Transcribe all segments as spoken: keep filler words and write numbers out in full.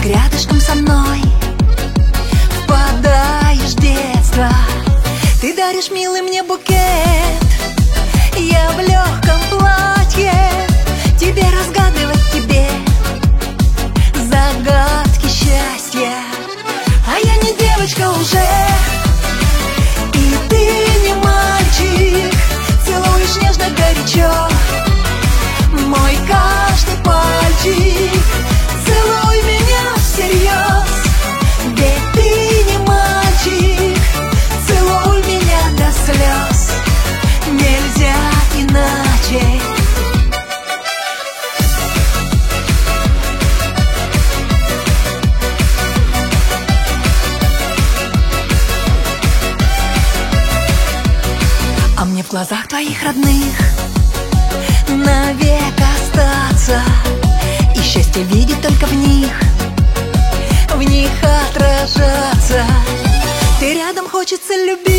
рядышком со мной впадаешь в детство. Ты даришь, милый, мне букет. Я в легком платье тебе разгадывать, тебе загадки счастья. А я не девочка уже, и ты не мальчик. Целуешь нежно, горячо мой каждый пальчик. Целуй меня всерьез, ведь ты не мальчик. Целуй меня до слез, нельзя иначе. А мне в глазах твоих родных навек остаться, и счастье видеть только в них, в них отражаться. Ты рядом, хочется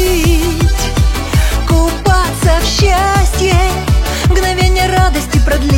любить, купаться в счастье, мгновение радости продлить.